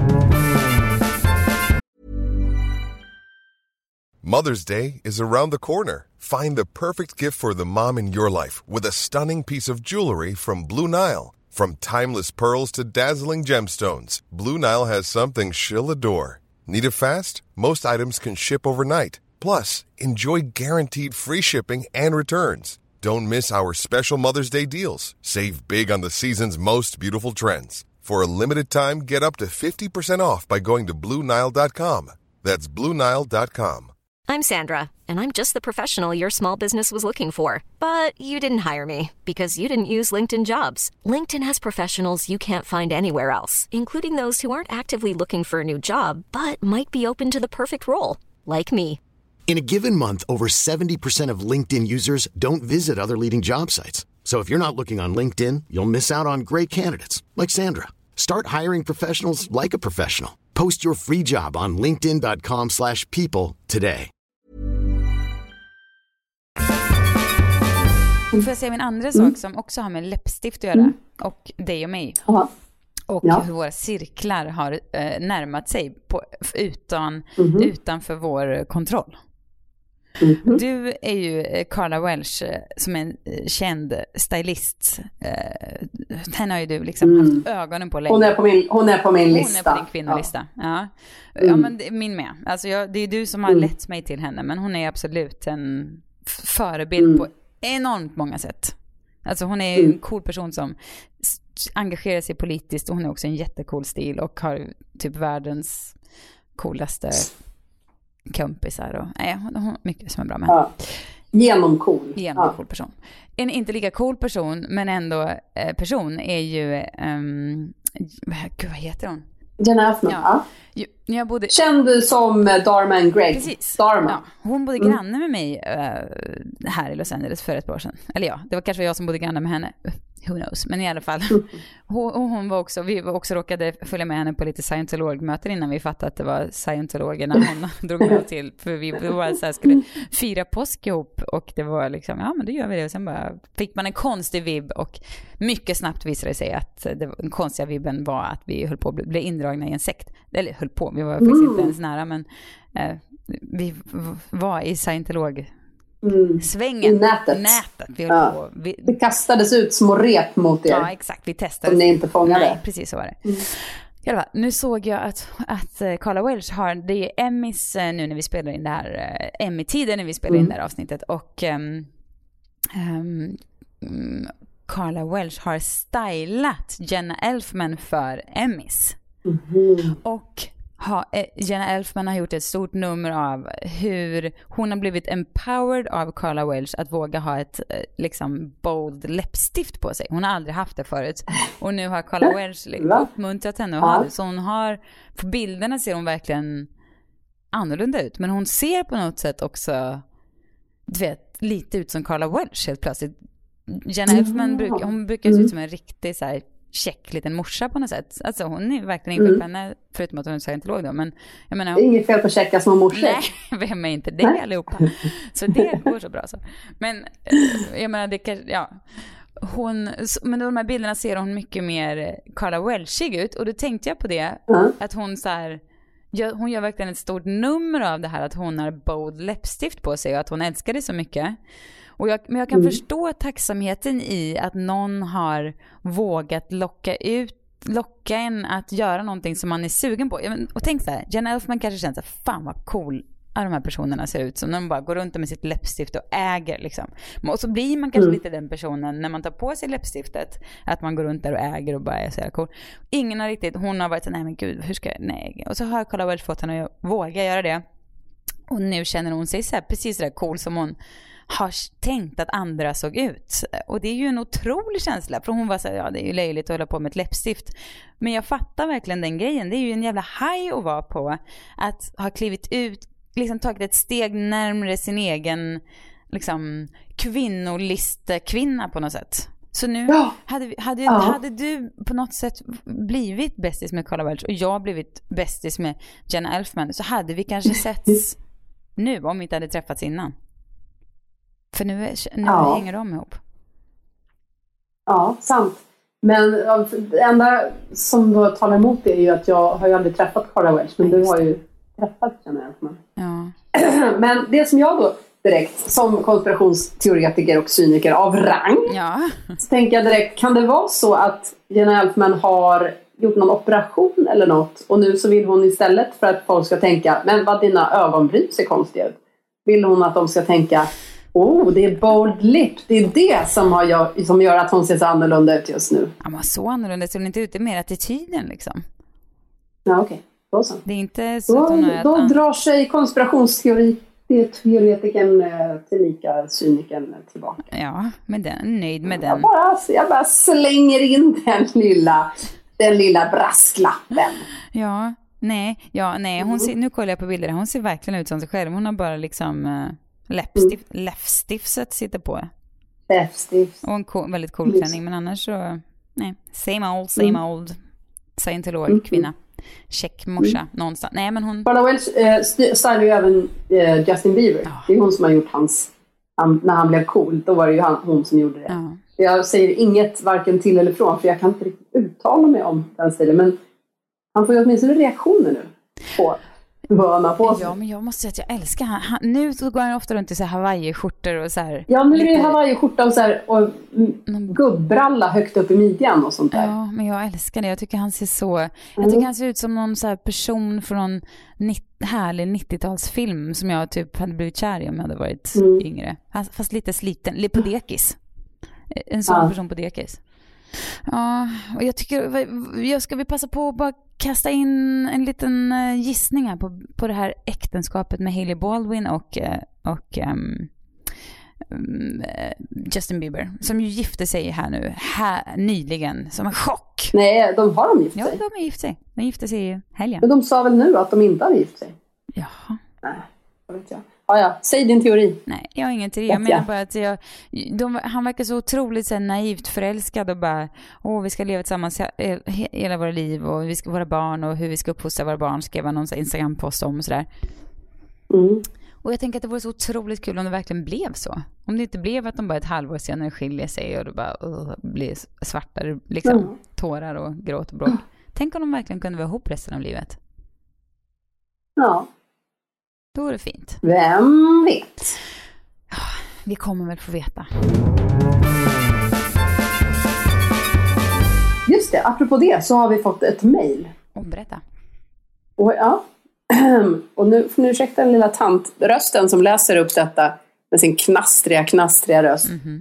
Mother's Day is around the corner. Find the perfect gift for the mom in your life with a stunning piece of jewelry from Blue Nile. From timeless pearls to dazzling gemstones, Blue Nile has something she'll adore. Need it fast? Most items can ship overnight. Plus, enjoy guaranteed free shipping and returns. Don't miss our special Mother's Day deals. Save big on the season's most beautiful trends. For a limited time, get up to fifty percent off by going to Blue Nile dot com. That's Blue Nile dot com. I'm Sandra, and I'm just the professional your small business was looking for. But you didn't hire me because you didn't use LinkedIn Jobs. LinkedIn has professionals you can't find anywhere else, including those who aren't actively looking for a new job, but might be open to the perfect role, like me. In a given month, over seventy percent of LinkedIn users don't visit other leading job sites. So if you're not looking on LinkedIn, you'll miss out on great candidates like Sandra. Start hiring professionals like a professional. Post your free job on linkedin dot com slash people today. Får jag säga min andra sak mm. som också har med läppstift att göra mm. och dig och mig. Aha. Och ja. hur våra cirklar har eh, närmat sig på, utan, mm-hmm. utanför vår kontroll. Mm-hmm. Du är ju Carla Welch som är en känd stylist. Eh, henne har ju du liksom mm. haft ögonen på länge. Hon är på min, hon är på min lista. Hon är på din kvinnolista. Ja, ja. Mm. ja men det, min med. Alltså jag, det är du som har mm. lett mig till henne, men hon är absolut en förebild mm. på enormt många sätt. Alltså hon är mm. en cool person som engagerar sig politiskt, och hon är också en jättecool stil och har typ världens coolaste kompisar och nej, hon har mycket som är bra med. Ja. Genom cool. Genom ja. cool person. En inte lika cool person, men ändå eh, person är ju... Um, gud, vad heter hon? Jenna Elfman, ja. ja. Jag bodde... Känd som Dharma and Greg. Precis. Dharma. Ja. Hon bodde granne mm. med mig uh, här i Los Angeles för ett år sedan. Eller ja, det var kanske jag som bodde granne med henne. Who knows, men i alla fall. Hon, hon var också, vi var också råkade följa med henne på lite scientologmöten innan vi fattade att det var scientologerna hon drog med till. För vi var så här, skulle fira påsk ihop och det var liksom, ja men då gör vi det. Och sen bara fick man en konstig vibb och mycket snabbt visade det sig att det, den konstiga vibben var att vi höll på att bli, bli indragna i en sekt. Eller höll på, vi var faktiskt mm. inte ens nära, men eh, vi var i scientolog Mm. svängen, nätet, nätet. Vi ja. på. Vi... det kastades ut små rep mot er. Ja, exakt, vi testade. Som ni inte fångade. Nej, precis så var det. Mm. I alla fall, nu såg jag att, att Carla Welch har, det är Emmys nu när vi spelar in det här, Emmy-tiden när vi spelar mm. in det här avsnittet, och um, um, Carla Welch har stylat Jenna Elfman för Emmys. Mm. Och Ha, Jenna Elfman har gjort ett stort nummer av hur hon har blivit empowered av Carla Welch att våga ha ett liksom bold läppstift på sig. Hon har aldrig haft det förut. Och nu har Carla Welch uppmuntrat henne att ha det. Så hon har, på bilderna ser hon verkligen annorlunda ut. Men hon ser på något sätt också, du vet, lite ut som Carla Welch helt plötsligt. Jenna Elfman brukar, hon brukar se ut som en riktig så här check liten morsa på något sätt. Alltså hon är verkligen inte mm. henne, förutom att hon är scientolog då, men jag menar, det är inget fel på att checka små morsor. Nej, vem är inte det nej. Allihopa. Så det går så bra så. Men jag menar det kan, ja. Hon, men de här bilderna ser hon mycket mer Carla Welchig ut, och då tänkte jag på det mm. att hon så här, hon gör verkligen ett stort nummer av det här att hon har bold läppstift på sig och att hon älskar det så mycket. Och jag, men jag kan mm. förstå tacksamheten i att någon har vågat locka ut, locka en att göra någonting som man är sugen på. Och tänk så här, Jenna Elfman kanske känner så här, fan vad cool alla de här personerna ser ut som, när de bara går runt med sitt läppstift och äger liksom. Och så blir man kanske mm. lite den personen när man tar på sig läppstiftet, att man går runt där och äger och bara är så här cool. Ingen har riktigt, hon har varit så nej men gud, hur ska jag, nej. Och så har Carla Welch fått henne att våga göra det. Och nu känner hon sig så här, precis så där cool som hon har tänkt att andra såg ut. Och det är ju en otrolig känsla. För hon var så här, ja det är ju löjligt att hålla på med ett läppstift. Men jag fattar verkligen den grejen. Det är ju en jävla haj att vara på. Att ha klivit ut, liksom tagit ett steg närmare sin egen liksom kvinnolistekvinna på något sätt. Så nu ja. hade, hade, ja. hade du på något sätt blivit bästis med Carla Welch och jag blivit bästis med Jenna Elfman, så hade vi kanske setts nu om vi inte hade träffats innan. För nu, är, nu ja. hänger de ihop. Ja, sant. Men det enda som då talar emot det är ju att jag har ju aldrig träffat Carla Welch, men du har ju träffat Jenna Elfman. Ja. Men det som jag då direkt, som konspirationsteoretiker och cyniker av rang, ja. så tänker jag direkt, kan det vara så att Jenna Elfman har gjort någon operation eller något, och nu så vill hon istället för att folk ska tänka, men vad dina ögonbryn ser konstiga ut, vill hon att de ska tänka, oh, det är bold lip. Det är det som, har jag, som gör att hon ser så annorlunda ut just nu. Ja, men så annorlunda ser hon inte ut. Det är mer attityden liksom. Ja, okej. Okay. Det är inte så då, att hon är... Då att... drar sig konspirationsteoretikern tillika cynikern tillbaka. Ja, med den. Nöjd med den. Jag bara, jag bara slänger in den lilla, den lilla brasklappen. Ja, nej. Ja, nej. Hon ser, nu kollar jag på bilder. Hon ser verkligen ut som sig själv. Hon har bara liksom... Uh... Läppstift, mm. läppstiftet sitter på. Läppstift. Och en cool, väldigt cool mm. klänning. Men annars så, nej. Same old, same mm. old. Scientolog, mm. kvinna. Check, morsa, mm. någonstans. Nej, men hon... Carla Welch eh, stylar ju även eh, Justin Bieber. Oh. Det är hon som har gjort hans... Han, när han blev cool, då var det ju han, hon som gjorde det. Oh. Jag säger inget varken till eller från, för jag kan inte riktigt uttala mig om den stilen. Men han får ju åtminstone reaktioner nu på... Ja, men jag måste säga att jag älskar han. han nu så går han ofta runt i så här Hawaii-skjortor och så här. Ja, nu är det lite... Hawaii-skjorta och så här och gubbbralla högt upp i midjan och sånt där. Ja, men jag älskar det. Jag tycker han ser så mm. jag tycker han ser ut som någon så här person från nittio, härlig nittiotalsfilm som jag typ hade blivit kär i om jag hade varit mm. yngre. Fast, fast lite sliten, lite på dekis. En sån ja. person på dekis. Ja, och jag tycker jag ska vi passa på att bara kasta in en liten gissning här på, på det här äktenskapet med Hailey Baldwin och, och um, um, Justin Bieber, som ju gifte sig här nu, här nyligen, som en chock. Nej, de har de gift sig. Ja, de är gift sig. De gifte sig i helgen. Men de sa väl nu att de inte har gift sig? Jaha. Nej, jag vet jag. Ja, ja. Säg din teori. Nej, jag har ingen teori. Jag menar bara att jag, de, han verkar så otroligt så naivt förälskad och bara, åh, vi ska leva tillsammans he, he, hela våra liv och vi ska vara barn och hur vi ska uppfostra våra barn, skrev någon Instagram-post om och sådär. Mm. Och jag tänker att det vore så otroligt kul om det verkligen blev så. Om det inte blev att de bara ett halvår senare skiljer sig och det bara uh, blir svarta liksom, mm. tårar och gråt och bråk. Mm. Tänk om de verkligen kunde vara ihop resten av livet. Ja. Då är det fint. Vem vet? Vi kommer väl få veta. Just det, apropå det så har vi fått ett mejl. Och berätta. Och, ja. Och nu får ni ursäkta den lilla tantrösten som läser upp detta med sin knastriga, knastriga röst. Mm-hmm.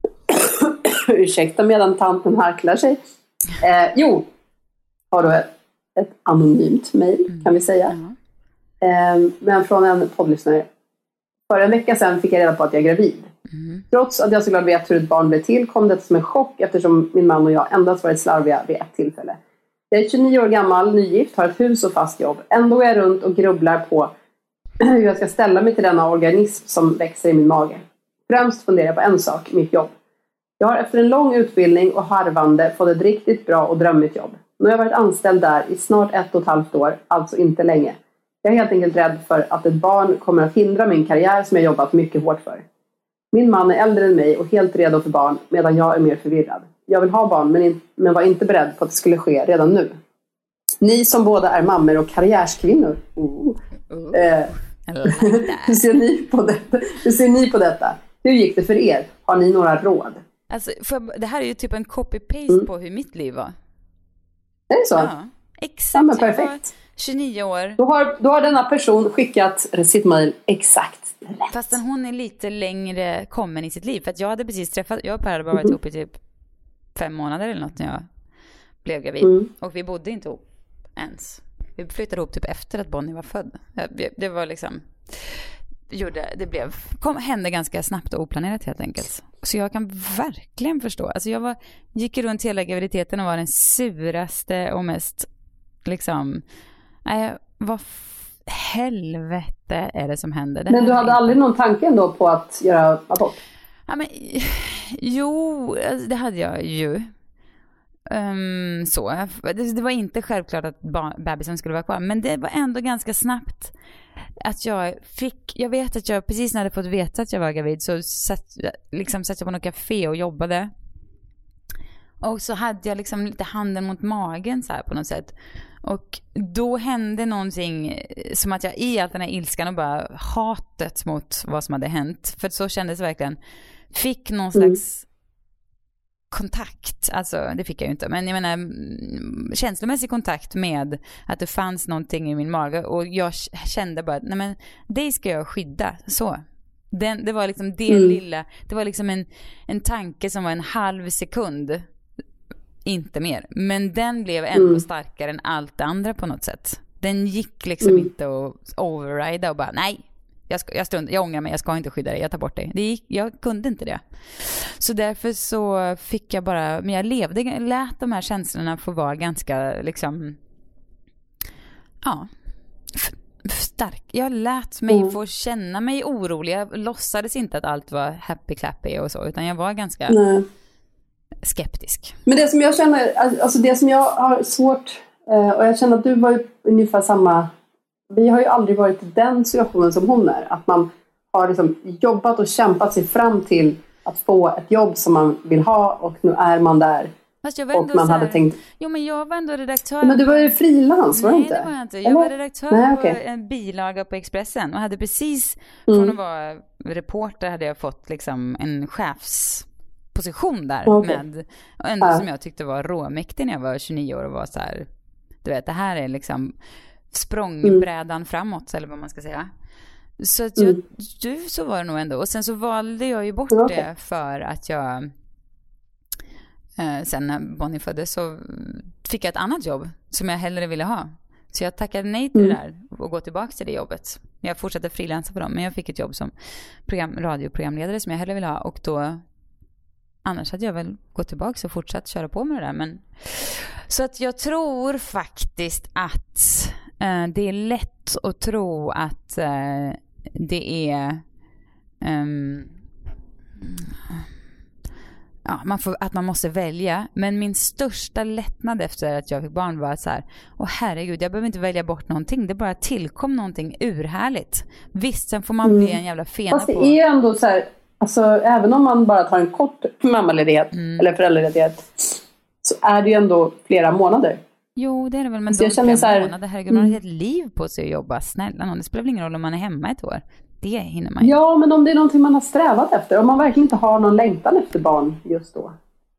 Ursäkta medan tanten harklar sig. Eh, jo, har du ett, ett anonymt mejl mm. kan vi säga. Mm. Eh, men från en poddlyssnare. För en vecka sedan fick jag reda på att jag är gravid. Mm. Trots att jag såklart vet hur ett barn blev till kom det som en chock eftersom min man och jag endast varit slarviga vid ett tillfälle. Jag är tjugonio år gammal, nygift, har ett hus och fast jobb. Ändå är jag runt och grubblar på hur jag ska ställa mig till denna organism som växer i min mage. Främst funderar jag på en sak, mitt jobb. Jag har efter en lång utbildning och harvande fått ett riktigt bra och drömmigt jobb. Nu har jag varit anställd där i snart ett och ett halvt år, alltså inte länge. Jag är helt enkelt rädd för att ett barn kommer att hindra min karriär som jag jobbat mycket hårt för. Min man är äldre än mig och helt redo för barn medan jag är mer förvirrad. Jag vill ha barn men, in, men var inte beredd på att det skulle ske redan nu. Ni som båda är mammor och karriärskvinnor. Oh. Uh. Eh, hur, ser ni på detta? hur ser ni på detta? Hur gick det för er? Har ni några råd? Alltså, för, det här är ju typ en copy-paste mm. på hur mitt liv var. Det är så? Ja, exakt. Ja, men perfekt. tjugonio år. Då har, då har denna person skickat sitt mejl exakt rätt. Fast hon är lite längre kommen i sitt liv. För att jag hade precis träffat, jag och Per hade bara varit mm. ihop i typ fem månader eller något när jag blev gravid. Mm. Och vi bodde inte ihop ens. Vi flyttade ihop typ efter att Bonnie var född. Det var liksom, gjorde, det blev, kom, hände ganska snabbt och oplanerat helt enkelt. Så jag kan verkligen förstå. Alltså jag var, gick runt hela graviditeten och var den suraste och mest liksom, nej, vad f- helvete är det som hände? Det men du hade inte... aldrig någon tanke ändå på att göra abort? Ja, men, jo, det hade jag ju. Um, så. Det, det var inte självklart att bar- bebisen skulle vara kvar. Men det var ändå ganska snabbt att jag fick, jag vet att jag precis när jag hade fått veta att jag var gravid så satt, liksom, satt jag på något café och jobbade. Och så hade jag liksom lite handen mot magen så här på något sätt. Och då hände någonting som att jag i allt den här ilskan och bara hatet mot vad som hade hänt. För så kändes det verkligen. Fick någon slags mm. kontakt. Alltså det fick jag ju inte. Men jag menar känslomässig kontakt med att det fanns någonting i min mage. Och jag kände bara, nej men det ska jag skydda. Så. Den, det var liksom det mm. lilla. Det var liksom en, en tanke som var en halv sekund. Inte mer. Men den blev ändå mm. starkare än allt det andra på något sätt. Den gick liksom mm. inte att overrida och bara, nej, jag, ska, jag, stund, jag ångrar mig, jag ska inte skydda dig, jag tar bort dig. Det gick, jag kunde inte det. Så därför så fick jag bara, men jag levde, lät de här känslorna få vara ganska liksom, ja, f- stark. Jag lät mig mm. få känna mig orolig. Jag låtsades inte att allt var happy clappy och så, utan jag var ganska... Nej. skeptisk. Men det som jag känner, alltså det som jag har svårt, och jag känner att du var ju ungefär samma, vi har ju aldrig varit i den situationen som hon är, att man har liksom jobbat och kämpat sig fram till att få ett jobb som man vill ha och nu är man där. Fast jag var ändå och man så här, hade tänkt... Jo, men jag var ändå redaktör. Men du var ju frilans, var du inte? Nej, det var jag inte. Jag var redaktör Nej, okay. på en bilaga på Expressen och hade precis, mm. från att vara reporter hade jag fått liksom en chefs position där okay. med ändå ja. som jag tyckte var råmäktig när jag var tjugonio år och var så här, du vet, det här är liksom språngbrädan mm. framåt eller vad man ska säga. Så att jag, mm. du, så var det nog ändå. Och sen så valde jag ju bort okay. det för att jag eh, sen när Bonnie föddes så fick jag ett annat jobb som jag hellre ville ha. Så jag tackade nej till mm. det där och gå tillbaka till det jobbet. Jag fortsatte frilansa på dem, men jag fick ett jobb som program, radioprogramledare som jag hellre ville ha. Och då, annars hade jag väl gått tillbaka och fortsatt köra på med det där. Men, så att jag tror faktiskt att eh, det är lätt att tro att eh, det är... Um, ja, man får, att man måste välja. Men min största lättnad efter att jag fick barn var att så här, åh herregud, jag behöver inte välja bort någonting. Det bara tillkom någonting urhärligt. Visst, sen får man mm. bli en jävla fena Fast det på. är ju ändå så här, alltså, även om man bara tar en kort mammaledighet mm. eller föräldraledighet, så är det ju ändå flera månader. Jo, det är det väl. Men så de flera så här, månader, herregud, man har ett liv på sig att jobba. Snälla någon, det spelar väl ingen roll om man är hemma ett år. Det hinner man ju. Ja, men om det är någonting man har strävat efter. Om man verkligen inte har någon längtan efter barn just då.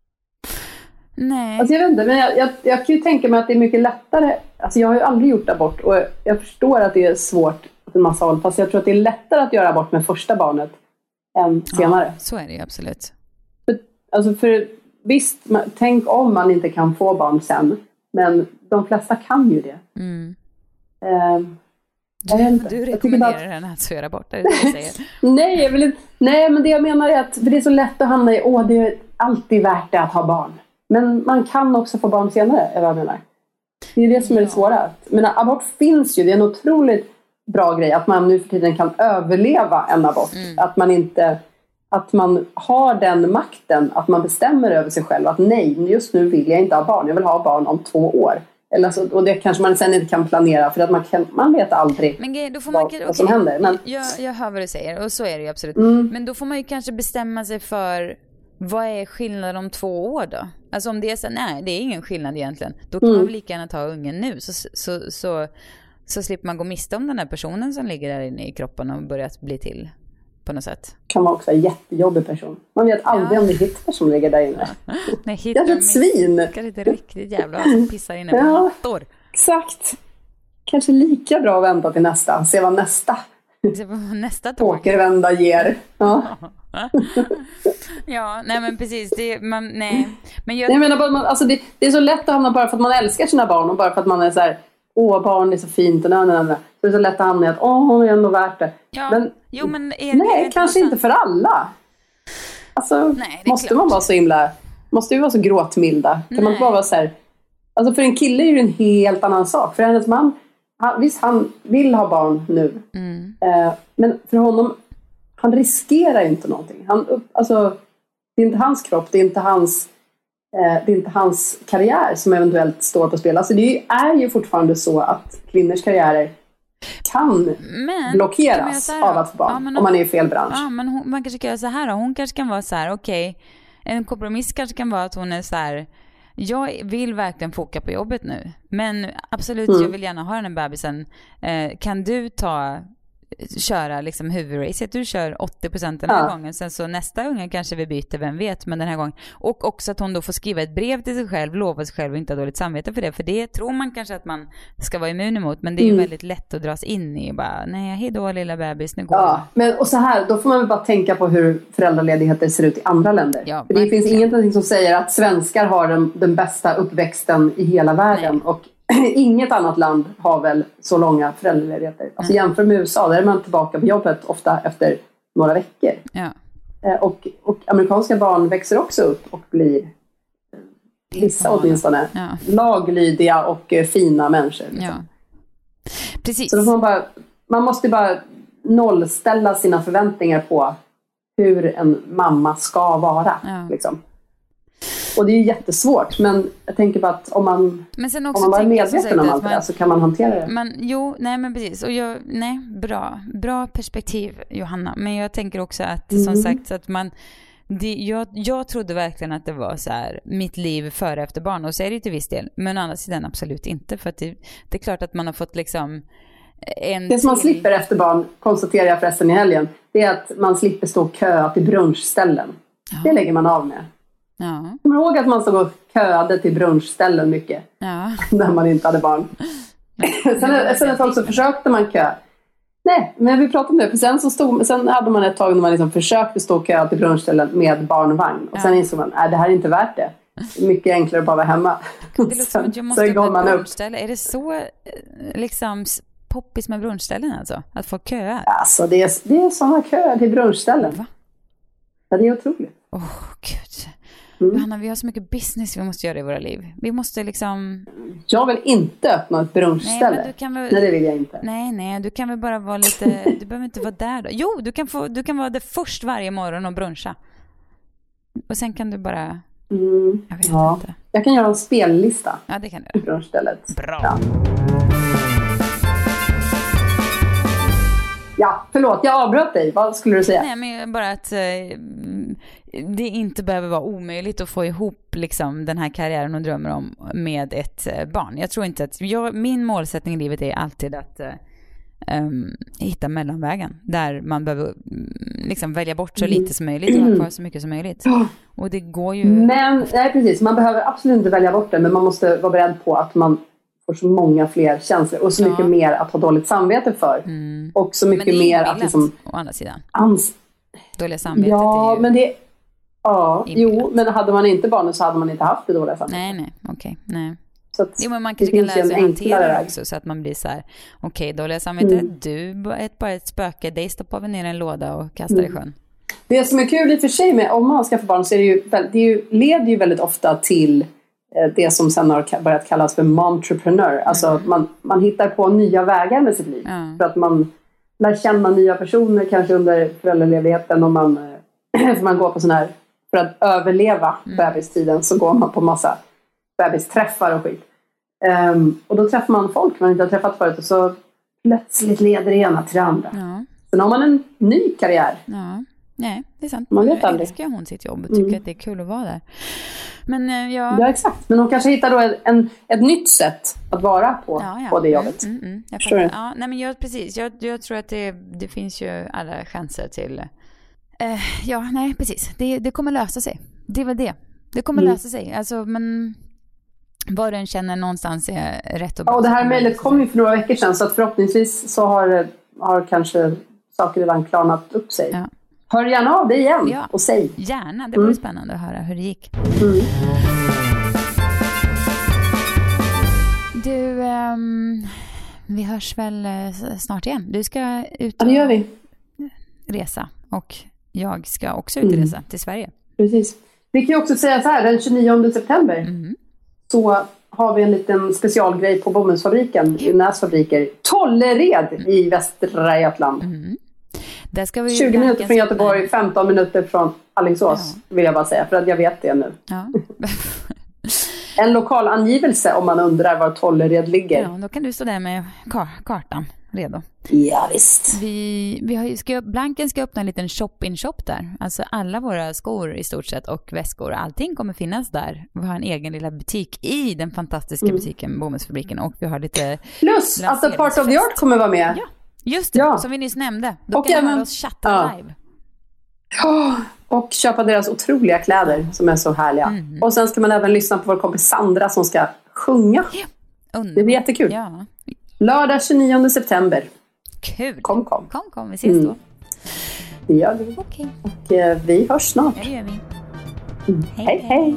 Nej. Alltså jag vet inte, men jag, jag, jag kan ju tänka mig att det är mycket lättare. Alltså jag har ju aldrig gjort abort. Och jag förstår att det är svårt på en massa håll. Fast jag tror att det är lättare att göra abort med första barnet än senare. Ja, så är det ju absolut. För, alltså för visst, man, tänk om man inte kan få barn sen. Men de flesta kan ju det. Mm. Eh, Du, du rekommenderar att... henne att så göra bort det, det du säger. nej, jag vill inte, nej, men det jag menar är att för det är så lätt att hamna i, åh, det är alltid värt det att ha barn. Men man kan också få barn senare, är vad jag menar. Det är det som är det svåra. Men abort finns ju, det är en otroligt bra grej att man nu för tiden kan överleva en abort. Mm. Att man inte, att man har den makten, att man bestämmer över sig själv. Att nej, just nu vill jag inte ha barn, jag vill ha barn om två år. Eller så, och det kanske man sen inte kan planera för att man, kan, man vet aldrig men då får man, vad, okay, vad som händer. Men... Jag, jag hör vad du säger och så är det ju absolut. Mm. Men då får man ju kanske bestämma sig för vad är skillnaden om två år då? Alltså om det är så, nej det är ingen skillnad egentligen. Då kan mm. man väl lika gärna ta ungen nu så, så, så, så, så slipper man gå miste om den här personen som ligger där inne i kroppen och börjat bli till på något sätt. Kan vara också en jättejobbig person. Man vet aldrig ja. om det är Hitler som ligger där inne. Nej, Hitler det är ett svin. Det är inte riktigt jävla som pissar inne på ja, mattor. Exakt. Kanske lika bra att vänta till nästa. Se vad nästa nästa tåg. Åkervända ger. Ja. ja, nej men precis. Det, man, nej. Men jag, jag menar bara, man, alltså det, det är så lätt att hamna bara för att man älskar sina barn och bara för att man är så här, åh barn är så fint och nö, nö, nö. Så det är så lätt att hamna i att åh, det är ändå värt det. Ja. Men, jo, men är, nej, är kanske inte för alla. Alltså, nej, måste klart. man vara så himla, måste vi vara så gråtmilda? Kan nej. man inte bara vara så här, alltså för en kille är det en helt annan sak. För hennes man, han, visst han vill ha barn nu. Mm. Eh, men för honom, han riskerar inte någonting. Han, alltså, det är inte hans kropp, det är inte hans, eh, det är inte hans karriär som eventuellt står på spel. Alltså det är ju fortfarande så att kvinnors karriärer kan men, blockeras kan av att få barn. Ja, om, om man är i fel bransch. Ja, men hon, man kanske kan göra så här då. Hon kanske kan vara så här, okej. Okay, en kompromiss kanske kan vara att hon är så här, jag vill verkligen foka på jobbet nu. Men absolut, mm. jag vill gärna ha den här bebisen. Eh, kan du ta köra liksom huvudracet? Du kör åttio procent den här ja. gången. Sen så nästa unga kanske vi byter, vem vet. Men den här gången. Och också att hon då får skriva ett brev till sig själv, lova sig själv och inte ha dåligt samvete för det. För det tror man kanske att man ska vara immun emot. Men det är ju mm. väldigt lätt att dras in i. Bara, nej, hej då lilla bebis, nu går ja, men och så här, då får man väl bara tänka på hur föräldraledigheter ser ut i andra länder. Ja, för det men, finns ja. ingenting som säger att svenskar har den, den bästa uppväxten i hela världen. Nej. Och inget annat land har väl så långa föräldraledigheter. Alltså mm. jämför med U S A, där är man tillbaka på jobbet ofta efter några veckor. Ja. Och, och amerikanska barn växer också upp och blir vissa åtminstone ja. laglydiga och fina människor. Liksom. Ja. Precis. Så då får man, bara, man måste bara nollställa sina förväntningar på hur en mamma ska vara. Ja. Liksom. Och det är ju jättesvårt, men jag tänker bara att om man, men sen också om man bara är medveten om allt det där så kan man hantera det. Men, jo, nej men precis. Och jag, nej, bra. Bra perspektiv, Johanna. Men jag tänker också att, mm. som sagt, att man... Det, jag, jag trodde verkligen att det var så här, mitt liv före efter barn. Och så är det till viss del. Men å andra sidan absolut inte. För att det, det är klart att man har fått liksom... En det som man till... slipper efter barn, konstaterar jag förresten i helgen, det är att man slipper stå och köa till brunchställen. Ja. Det lägger man av med. Ja. Jag kommer ihåg att man stod och köade till brunchställen mycket. Ja. När man inte hade barn. sen sen, sen ett tag så försökte man kö. Nej, men vi pratade om det. För sen, så stod, sen hade man ett tag när man liksom försökte stå och köa till brunchställen med barnvagn. Och ja. sen insåg man, nej det här är inte värt det. mycket enklare att bara vara hemma. Det låter som att jag måste så går man upp. Är det så liksom poppis med brunchställen alltså? Att få köa? Alltså det är, det är sådana köer till brunchställen. Va? Ja, det är otroligt. Åh, oh, gud. Mm. Johanna, vi har så mycket business vi måste göra i våra liv. Vi måste liksom... Jag vill inte öppna ett brunchställe. Nej, kan väl... nej, det vill jag inte. Nej, nej, du kan väl bara vara lite... Du behöver inte vara där då. Jo, du kan, få... du kan vara där först varje morgon och bruncha. Och sen kan du bara... Mm. Jag vet ja. inte. Jag kan göra en spellista. Ja, det kan du. I brunchstället. Bra. Ja. Ja, förlåt, jag avbröt dig. Vad skulle du säga? Nej, men bara att eh, det inte behöver vara omöjligt att få ihop liksom, den här karriären och drömmer om med ett eh, barn. Jag tror inte att... Jag, min målsättning i livet är alltid att eh, um, hitta mellanvägen. Där man behöver um, liksom, välja bort så lite som möjligt och ha kvar så mycket som möjligt. Och det går ju... Men, nej precis. Man behöver absolut inte välja bort det. Men man måste vara beredd på att man... och så många fler känslor och så ja. mycket mer att ha dåligt samvete för. Mm. Och så mycket mer att liksom... å andra sidan. Ans... Dåliga samvetet ja, är ju... men det... Ja, jo, men hade man inte barnen så hade man inte haft det dåliga samvetet. Nej, nej, okej, okay, nej. Så att jo, men man kanske kan lära sig att hantera det också så att man blir så här, okej, okay, dåliga samvetet, mm. du är bara ett spöke, dig stoppar vi ner en låda och kastar mm. i sjön. Det som är kul i och för sig med om man skaffar barn så är det ju, det är ju, leder ju väldigt ofta till det som sen har börjat kallas för momtrepreneur. Alltså mm. man, man hittar på nya vägar med sitt liv. Mm. För att man lär känna nya personer kanske under föräldraledigheten och man, man går på sån här, för att överleva mm. bebistiden så går man på massa bebisträffar och skit. Um, och då träffar man folk man inte har träffat förut och så plötsligt leder det ena till det andra. Ja. Sen har man en ny karriär. Ja. Nej, det är sant. Man vet aldrig. Älskar hon sitt jobb och tycker mm. att det är kul att vara där. Men uh, jag... Ja, exakt. Men hon kanske hittar då en, ett nytt sätt att vara på, ja, ja. på det jobbet. Mm, mm, mm. Jag förstår du? Ja, nej, men jag, precis. Jag, jag tror att det, det finns ju alla chanser till... Uh, ja, nej, precis. Det, det kommer lösa sig. Det är väl det. Det kommer mm. lösa sig. Alltså, men... Vad den känner någonstans är rätt och bra. Ja, och det här mejlet kom ju för några veckor sedan så att förhoppningsvis så har, har kanske saker redan klarnat upp sig. Ja. Hör gärna av dig igen ja, och säg. Gärna, det vore mm. spännande att höra hur det gick. Mm. Du, um, vi hörs väl snart igen. Du ska ut och ja, det gör vi. resa och jag ska också ut och resa mm. till Sverige. Precis. Vi kan ju också säga så här, den tjugonionde september mm. så har vi en liten specialgrej på bomullsfabriken i Näsfabriker. Tollered i Västra Götaland. Mm. Där ska vi tjugo minuter från Göteborg, med... femton minuter från Alingsås ja. vill jag bara säga. För att jag vet det nu. Ja. En lokal angivelse om man undrar var Tollered ligger. Ja, då kan du stå där med kar- kartan redo. Ja, visst. Vi, vi har ju, ska, Blanken ska öppna en liten shop-in-shop där. Alltså alla våra skor i stort sett och väskor. Allting kommer finnas där. Vi har en egen lilla butik i den fantastiska mm. butiken Bomullsfabriken. Och vi har lite... Plus att The Part of the Art kommer vara med. Ja. Just det, ja. som vi nyss nämnde. Då och kan även, vi oss chatta ja. live. Oh, och köpa deras otroliga kläder som är så härliga. Mm. Och sen ska man även lyssna på vår kompis Sandra som ska sjunga. Ja. Det blir jättekul. Ja. Lördag tjugonionde september. Kul. Kom, kom. Kom, kom. Vi ses mm. då. Det gör vi. Okay. Och eh, vi hörs snart. Ja, det gör vi. Mm. Hej, hej. hej.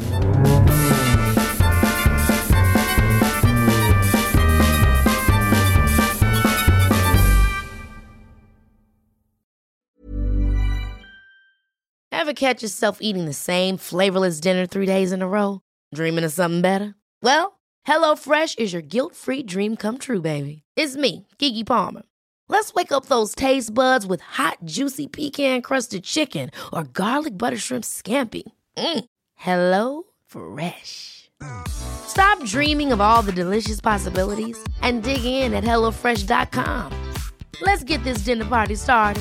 Ever catch yourself eating the same flavorless dinner three days in a row? Dreaming of something better? Well, HelloFresh is your guilt-free dream come true, baby. It's me, Keke Palmer. Let's wake up those taste buds with hot, juicy pecan-crusted chicken or garlic butter shrimp scampi. Mm. Hello Fresh. Stop dreaming of all the delicious possibilities and dig in at hello fresh dot com. Let's get this dinner party started.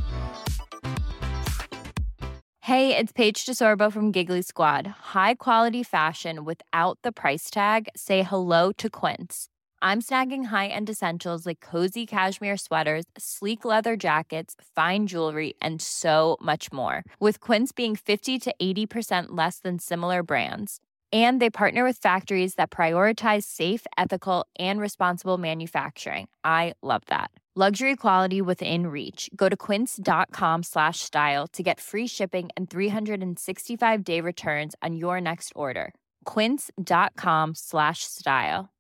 Hey, it's Paige DeSorbo from Giggly Squad. High quality fashion without the price tag. Say hello to Quince. I'm snagging high-end essentials like cozy cashmere sweaters, sleek leather jackets, fine jewelry, and so much more. With Quince being fifty to eighty percent less than similar brands. And they partner with factories that prioritize safe, ethical, and responsible manufacturing. I love that. Luxury quality within reach. Go to quince.com slash style to get free shipping and three sixty-five day returns on your next order. Quince.com slash style.